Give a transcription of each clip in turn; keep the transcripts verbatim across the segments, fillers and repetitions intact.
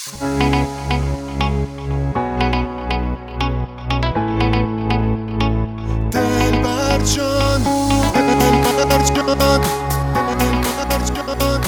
دلبر جان، دلبر جان، دلبر جان.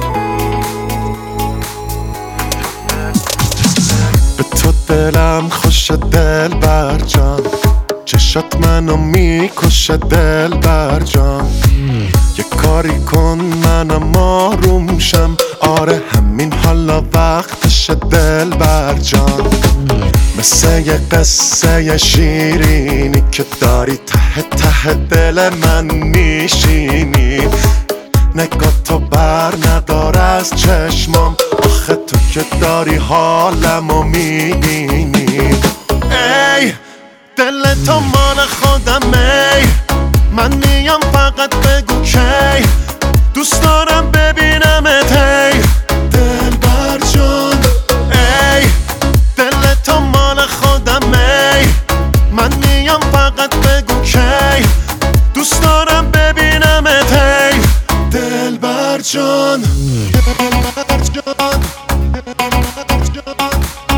به تو دلم خوشه دلبر جان، چشات منو میکشه دلبر جان. یه کاری کن منم آروم شم، آره همین حالا وقتشه دلبر جان. مثل یه قصه شیرینی که داری ته ته دل من میشینی. نگاه تو بر ندار از چشمام، آخه تو که داری حالمو میبینی. ای دل تو مال خودم، ای من میام فقط بگو کی دوست دارم ببینمت. ای دلبر جان، ای دل تو مال خودم، ای من میام فقط بگو کی دوست دارم ببینمت. ای دلبر جان، دلبر جان، دلبر جان،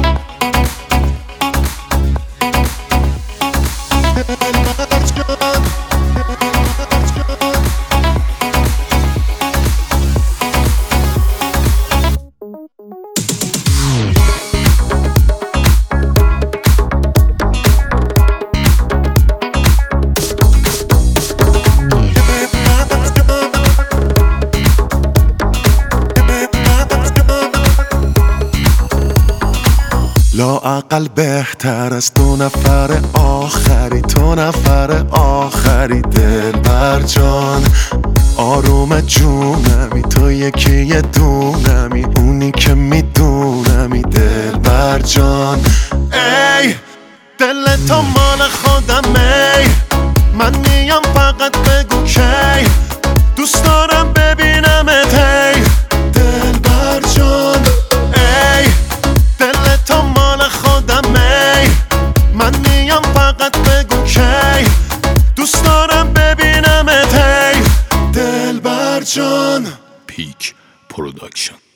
دلبر جان. لااقل بهتر از دو نفر آخری، تو نفر آخری دلبر جان. آروم جونمی، تو یکی یه دونمی، اونی که میدونمی دلبر جان. ای دل تو مال خودم، ای من میام فقط بگو کی دوست دارم ببینمت. ای دلبر جان، ای دل تو مال خودم، ای من میام فقط بگو کی دوست دارم ببینمت. ای دلبر جان. پیک پروداکشن.